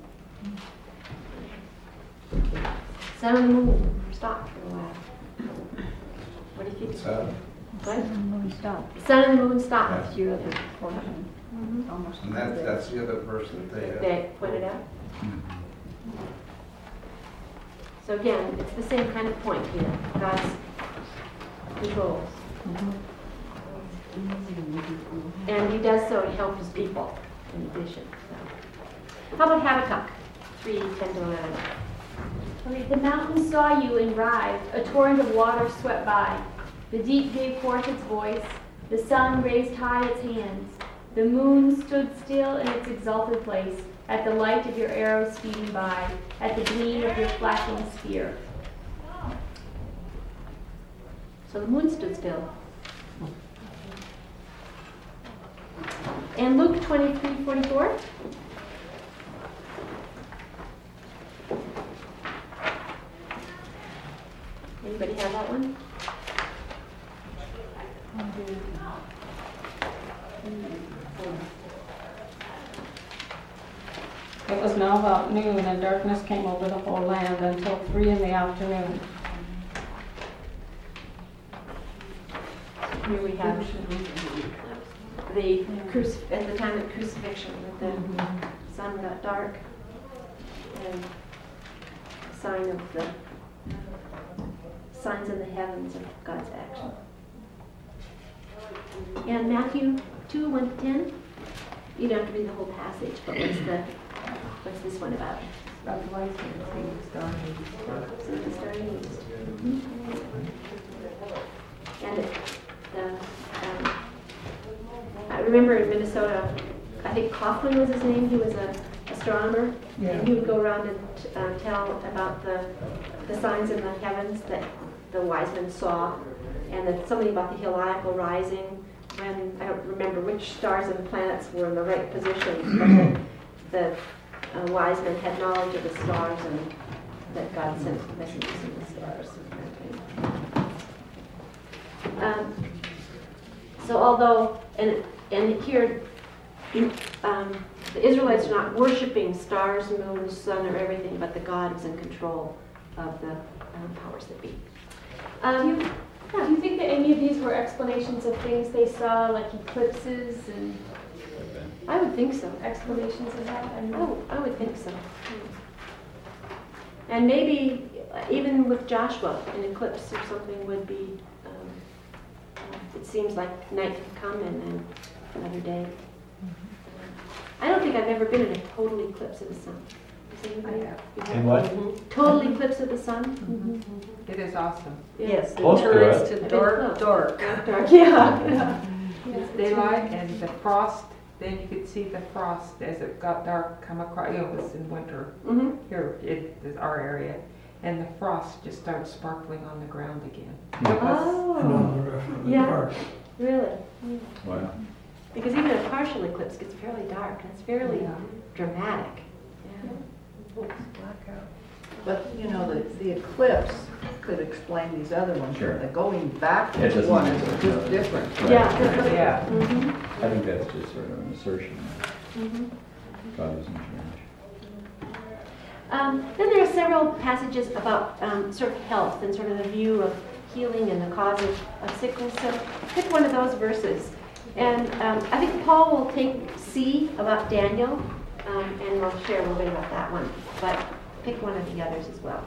Sun and the moon stopped for a while. What do you think? What's that? What? Moon stopped. Sun and the moon stopped. That's your other portion. Mm-hmm. Almost. And that, that's the other verse that they have. They pointed out. So again, it's the same kind of point here. God's controls. And he does so to help his people in addition. So. How about Habakkuk three, ten to eleven? Okay, the mountains saw you and writhed, a torrent of water swept by. The deep gave forth its voice, the sun raised high its hands. The moon stood still in its exalted place, at the light of your arrows speeding by, at the gleam of your flashing spear. So the moon stood still. And Luke twenty-three forty-four. Anybody have that one? It was now about noon, and darkness came over the whole land until three in the afternoon. Here we have the crucif- at the time of crucifixion, with the sun got dark, and a sign of the signs in the heavens of God's action. And Matthew two, one to ten, you don't have to read the whole passage, but what's the what's this one about? About the wise men seeing the star in the east. Seeing the star in the east. Mm-hmm. And it, the, um, I remember in Minnesota, I think Coughlin was his name. He was an astronomer, Yeah. and he would go around and uh, tell about the the signs in the heavens that the wise men saw, and that something about the Heliacal rising. When I don't remember which stars and planets were in the right position, but the, the uh, wise men had knowledge of the stars, and that God sent messages in the stars. Um, so although, and and here, um, the Israelites are not worshiping stars, moon, sun, or everything, but the God is in control of the um, powers that be. Um, Do you, do you think that any of these were explanations of things they saw, like eclipses and I would think so. explanations of that? And Oh, I would think so. And maybe uh, even with Joshua, an eclipse or something would be, um, uh, it seems like night could come and then another day. I don't think I've ever been in a total eclipse of the sun. Has anybody? I have. You have? In what? Mhm. Total eclipse of the sun? It is awesome. Yes, it Close to turns it. to I've been dark, close. dark. Dark, dark, yeah. It's daylight and the frost, then you could see the frost as it got dark come across, you know, it was in winter Mhm. here in this- our area. And the frost just started sparkling on the ground again. It was, Oh, yeah, really. Wow. Because even a partial eclipse gets fairly dark. That's fairly Yeah. dramatic. Yeah. blackout. But, you know, the, the eclipse could explain these other ones. Sure. The going It backwards doesn't one make is sense. just different. Right. Yeah. Yeah. Mhm. I think that's just sort of an assertion that Mhm. God is in charge. Um, then there are several passages about um, sort of health and sort of the view of healing and the cause of, of sickness. So pick one of those verses. And um, I think Paul will take C about Daniel, um, and we'll share a little bit about that one. But pick one of the others as well.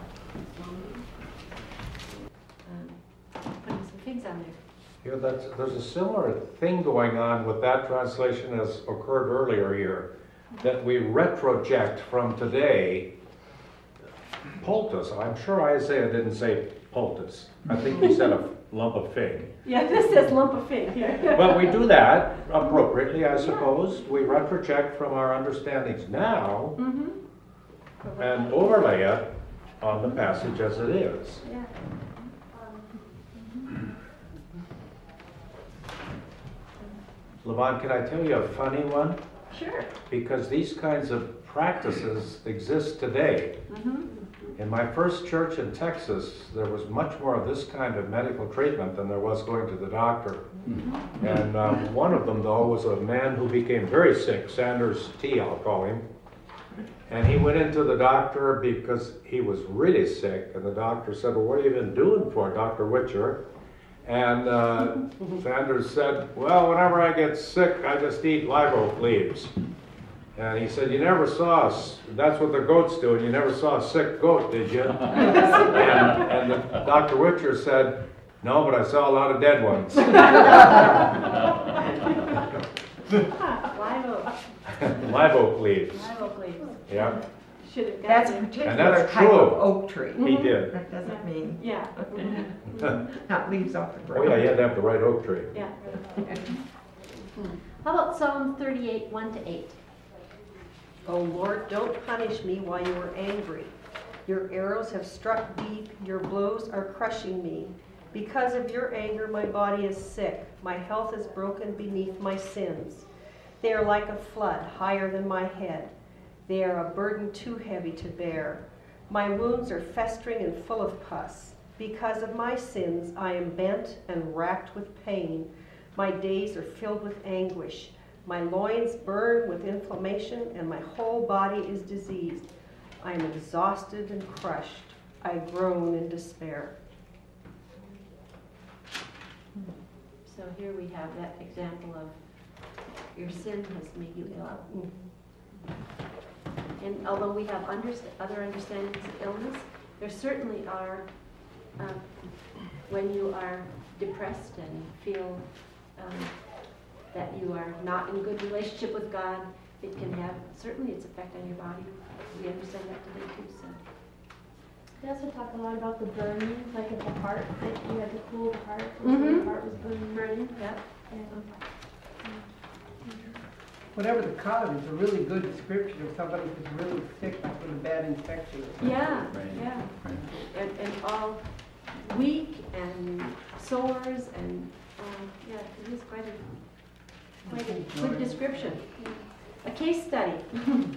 Um, putting some things on there. Yeah, that's, there's a similar thing going on with that translation as occurred earlier here, that we retroject from today poultice. I'm sure Isaiah didn't say poultice. I think he said a lump of fig. Yeah, this says lump of fig here. But we do that appropriately, I suppose. We retroject from our understandings now Mm-hmm. and overlay it on the passage as it is. Yeah. Levon, can I tell you a funny one? Sure. Because these kinds of practices exist today. Mm-hmm. In my first church in Texas, there was much more of this kind of medical treatment than there was going to the doctor. And um, one of them, though, was a man who became very sick, Sanders T, I'll call him. And he went into the doctor because he was really sick. And the doctor said, well, what have you been doing for, Doctor Witcher? And uh, Sanders said, well, whenever I get sick, I just eat live oak leaves. And he said, you never saw us, that's what the goats do, and you never saw a sick goat, did you? and and the, Doctor Witcher said, no, but I saw a lot of dead ones. Live oak. Live oak leaves. Live oak leaves. Yeah, Should have That's a gotten it. particular that's type true. of oak tree. he did. That doesn't mean Yeah. not leaves off the Oh ground. yeah, you had to have the right oak tree. Yeah. How about Psalm thirty-eight, one to eight? O Lord, don't punish me while you are angry. Your arrows have struck deep, your blows are crushing me. Because of your anger, my body is sick. My health is broken beneath my sins. They are like a flood, higher than my head. They are a burden too heavy to bear. My wounds are festering and full of pus. Because of my sins, I am bent and racked with pain. My days are filled with anguish. My loins burn with inflammation, and my whole body is diseased. I am exhausted and crushed. I groan in despair. So here we have that example of your sin has made you ill. And although we have underst- other understandings of illness, there certainly are um, when you are depressed and feel um, that you are not in a good relationship with God, it can have certainly its effect on your body. We understand that today too. So. They also talk a lot about the burning, like at the heart, that you had to cool the heart. Mm-hmm. The heart was burning. Burning, yep. Yeah. Whatever the cause, it's a really good description of somebody who's really sick with a bad infection. Yeah, Right. yeah. Right. And, and all weak and sores and, um, yeah, it is quite a, quite a good description. A case study. um,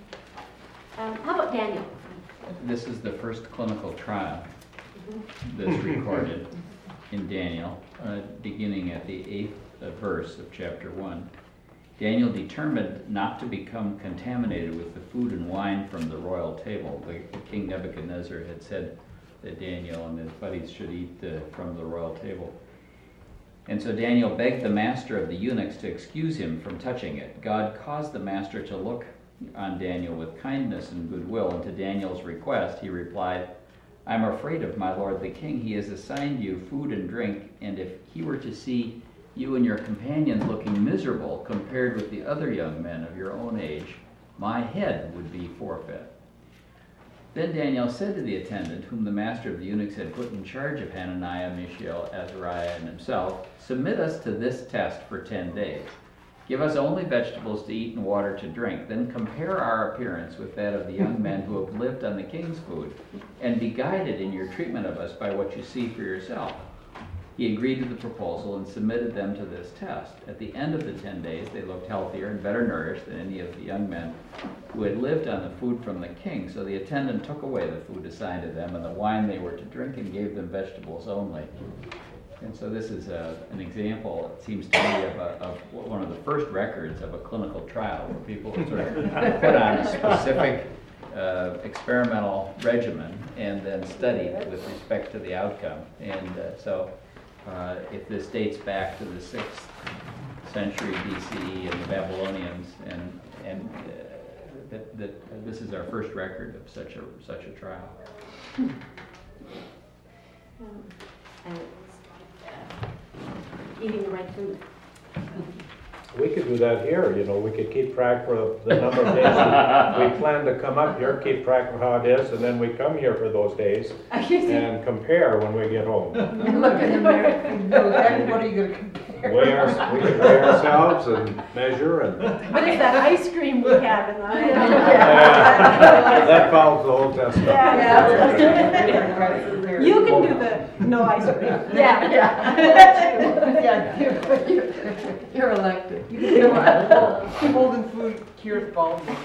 how about Daniel? This is the first clinical trial that's recorded in Daniel, uh, beginning at the eighth uh, verse of chapter one. Daniel determined not to become contaminated with the food and wine from the royal table. The, the King Nebuchadnezzar had said that Daniel and his buddies should eat uh, from the royal table. And so Daniel begged the master of the eunuchs to excuse him from touching it. God caused the master to look on Daniel with kindness and goodwill, and to Daniel's request he replied, "I am afraid of my lord the king. He has assigned you food and drink, and if he were to see you and your companions looking miserable compared with the other young men of your own age, my head would be forfeit." Then Daniel said to the attendant, whom the master of the eunuchs had put in charge of Hananiah, Mishael, Azariah, and himself, "Submit us to this test for ten days. Give us only vegetables to eat and water to drink. Then compare our appearance with that of the young men who have lived on the king's food, and be guided in your treatment of us by what you see for yourself." He agreed to the proposal and submitted them to this test. At the end of the ten days, they looked healthier and better nourished than any of the young men who had lived on the food from the king. So the attendant took away the food assigned to them and the wine they were to drink, and gave them vegetables only. And so this is a, an example, it seems to me, of, a, of one of the first records of a clinical trial where people sort of put on a specific uh, experimental regimen and then studied with respect to the outcome. And uh, so uh, if this dates back to the sixth century B C E and the Babylonians, and, and uh, that, that uh, this is our first record of such a, such a trial. Um, and eating the right food. We could do that here, you know, we could keep track for the number of days we plan to come up here, keep track of how it is, and then we come here for those days and compare when we get home. Look at him there, you know exactly what are you going to compare. Weigh our, we can weigh ourselves and measure and... What is that ice cream we have in the Yeah. Yeah. That follows the whole test. Yeah. Yeah. You can do the no ice cream. Yeah. Yeah. Yeah, you're, you're elected. You can do it. Holding food cures baldness.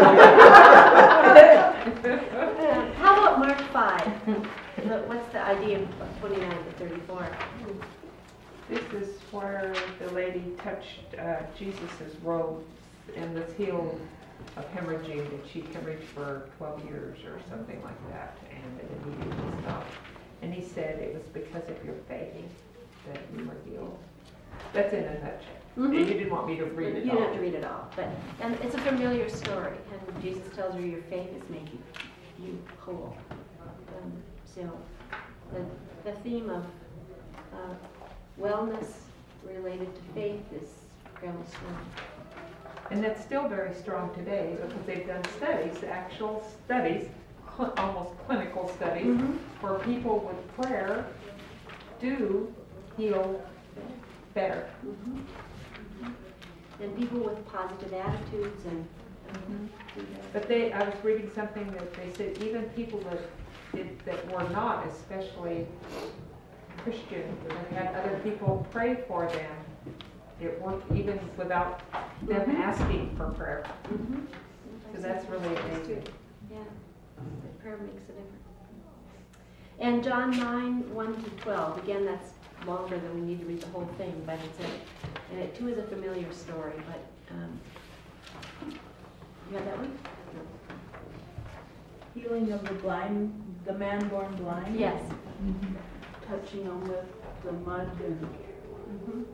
How about Mark five? What's the idea of twenty-nine to thirty-four? This is where the lady touched uh, Jesus' robe and was healed of hemorrhaging, that she hemorrhaged for twelve years or something like that, and it immediately stopped. And he said it was because of your faith that you were healed. That's in a nutshell. Mm-hmm. You didn't want me to read it You all. don't have to read it all, but and it's a familiar story, and Jesus tells her your faith is making you whole. Um, so the, the theme of uh, wellness related to faith is fairly strong. And that's still very strong today because they've done studies, actual studies, cl- almost clinical studies, Mm-hmm. where people with prayer do heal better. Mm-hmm. Mm-hmm. And people with positive attitudes and um, do that. But they, I was reading something that they said even people that did, that were not especially Christian, that had other people pray for them, it worked even without them Mhm. asking for prayer. Mm-hmm. So that's really amazing. Yeah, prayer makes a difference. And John nine, one to twelve, again, that's longer than we need to read the whole thing, but it's a, and it too is a familiar story, but, um, you got that one? Healing of the blind, the man born blind? Yes. Mm-hmm. Touching on the, the mud and... Mm-hmm.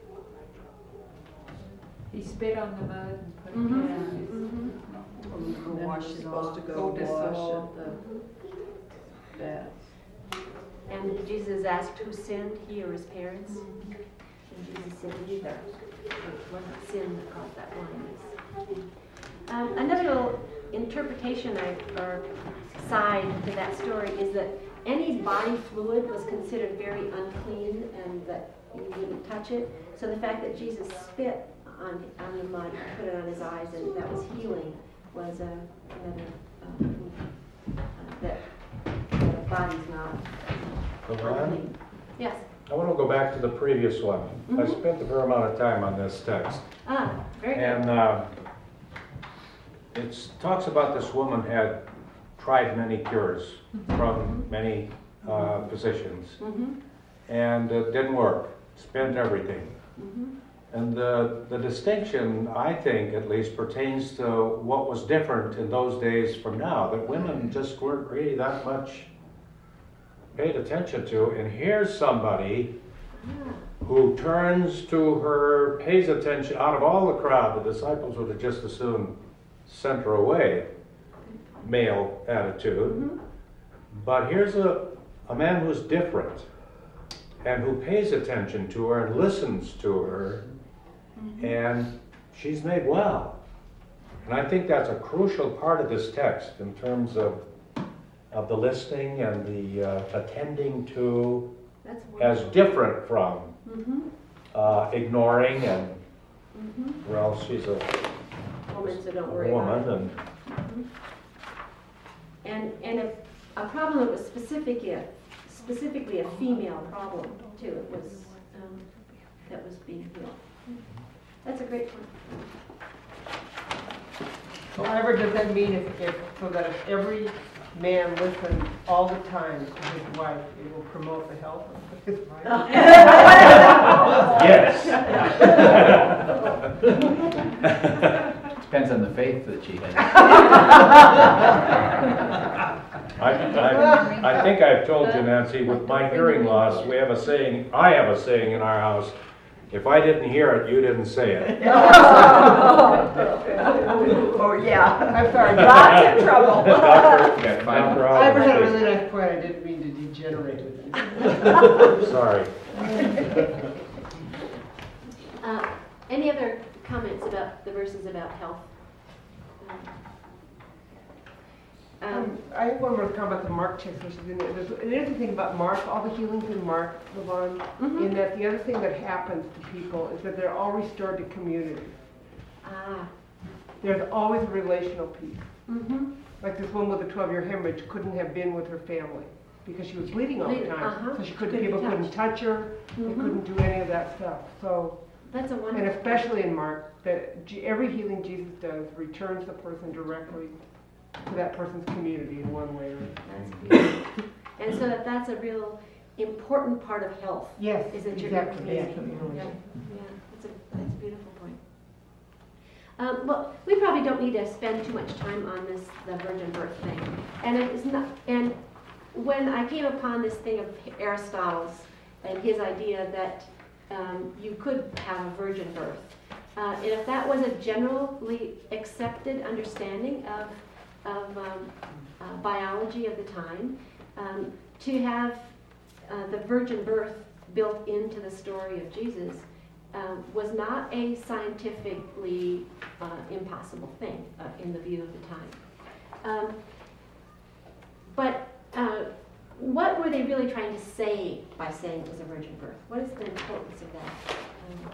He spit on the mud and put Mm-hmm. it in. Mm-hmm. And then we're supposed to go Go wash dissolve. at the baths. And Jesus is asked who sinned, he or his parents. And Jesus said neither. It wasn't sin that caused that blindness. Um, another little interpretation I, or side to that story is that any body fluid was considered very unclean and that you wouldn't touch it. So the fact that Jesus spit on, on the mud, put it on his eyes, and that was healing, was uh, another uh, uh, that the body's not unclean. Yes? I want to go back to the previous one. Mm-hmm. I spent a fair amount of time on this text. Ah, very good. And uh, it talks about this woman had tried many cures mm-hmm. from many uh, physicians, mm-hmm. and it didn't work. Spent everything. Mm-hmm. And the, the distinction, I think, at least, pertains to what was different in those days from now, that women just weren't really that much paid attention to. And here's somebody who turns to her, pays attention, out of all the crowd. The disciples would have just as soon sent her away, male attitude. Mm-hmm. But here's a, a man who's different and who pays attention to her and listens to her, mm-hmm. and she's made well. And I think that's a crucial part of this text in terms of of the listening and the uh, attending to as different from mm-hmm. uh, ignoring and mm-hmm. well, she's a woman, so don't worry woman about it. and mm-hmm. and and a, a problem that was specifically a, specifically a female problem too. It was um, that was being healed. That's a great point. However, does that mean if, if so that if every man listens all the time to his wife, it will promote the health of his wife? Yes. Depends on the faith that she has. I, I, I think I've told you, Nancy, with my hearing loss, we have a saying, I have a saying in our house, if I didn't hear it, you didn't say it. Oh, yeah. I'm sorry. Lots of trouble. Doctor, yeah, Doctor I ever had a really nice point. I didn't mean to degenerate with you. Sorry. Uh, any other comments about the verses about health? Um, Um, I have one more comment about the Mark text, which is in there. There's an interesting thing about Mark, all the healings in Mark, Levon, mm-hmm. in that the other thing that happens to people is that they're all restored to community. Ah. There's always a relational piece. Mm-hmm. Like this one with the twelve-year hemorrhage couldn't have been with her family because she was bleeding all the time. Uh-huh. So she couldn't, Couldn't people touch. couldn't touch her. Mm-hmm. They couldn't do any of that stuff. So, That's a wonderful. and especially in Mark, that G- every healing Jesus does returns the person directly to that person's community in one way or another. That's beautiful. And so that that's a real important part of health. Yes, is that exactly. You're Yes, yeah, yeah, that's a that's a beautiful point. Um, well, we probably don't need to spend too much time on this the virgin birth thing. And it is not. And when I came upon this thing of Aristotle's and his idea that um, you could have a virgin birth, uh, and if that was a generally accepted understanding of of um, uh, biology of the time, um, to have uh, the virgin birth built into the story of Jesus um, was not a scientifically uh, impossible thing uh, in the view of the time. Um, but uh, what were they really trying to say by saying it was a virgin birth? What is the importance of that? Um,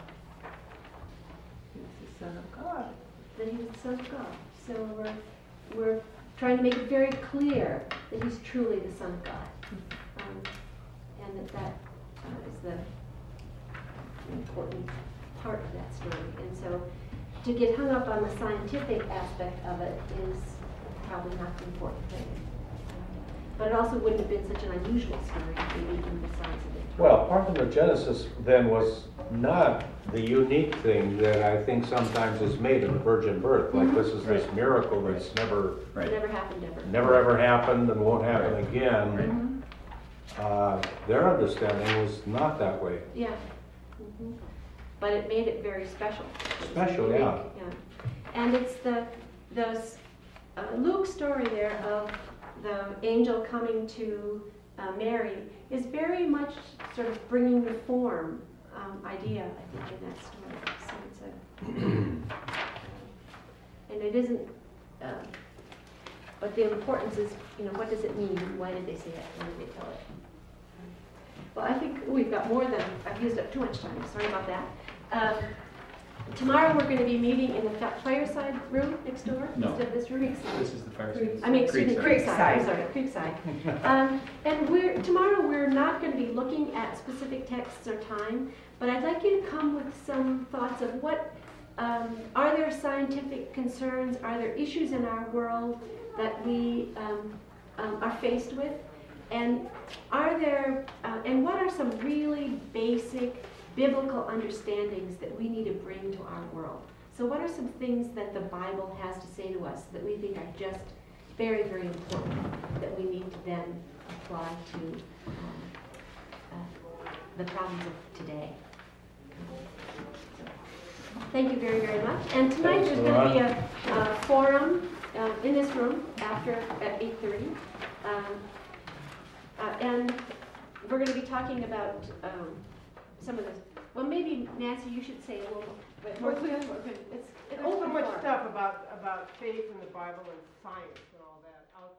He was the Son of God. that he was the Son of God. So we're We're trying to make it very clear that he's truly the Son of God, um, and that that uh, is the important part of that story. And so to get hung up on the scientific aspect of it is probably not the important thing. But it also wouldn't have been such an unusual story, maybe even besides of it. Well, Parthenogenesis then was not the unique thing that I think sometimes is made in the virgin birth. Like this is this miracle that's never, right. never happened ever. never ever happened and won't happen Right. again. Mm-hmm. Uh, their understanding was not that way. Yeah. Mm-hmm. But it made it very special. It was Special, unique, yeah. yeah. And it's the those uh, Luke story there of the angel coming to uh, uh, Mary, is very much sort of bringing the form um, idea, I think, in that story. So it's a, and it isn't, uh, but the importance is, you know, what does it mean? Why did they say it? Why did they tell it? Well, I think we've got more than, I've used up too much time. Sorry about that. Um, Tomorrow we're going to be meeting in the fireside room next door No. instead of this room. This is the fireside. I mean, excuse me, Creekside. Creekside. I'm sorry, Creekside. Um, and we're tomorrow we're not going to be looking at specific texts or time, but I'd like you to come with some thoughts of what um, are there scientific concerns, are there issues in our world that we um, um, are faced with, and are there uh, and what are some really basic biblical understandings that we need to bring to our world. So what are some things that the Bible has to say to us that we think are just very, very important that we need to then apply to um, uh, the problems of today? So, thank you very, very much. And tonight there's going to be a, a forum uh, in this room after at eight thirty. Um, uh, and we're going to be talking about um, some of this. Well, maybe Nancy, you should say a little bit more clearly. It's, it's There's so open much forum. stuff about, about faith in the Bible and science and all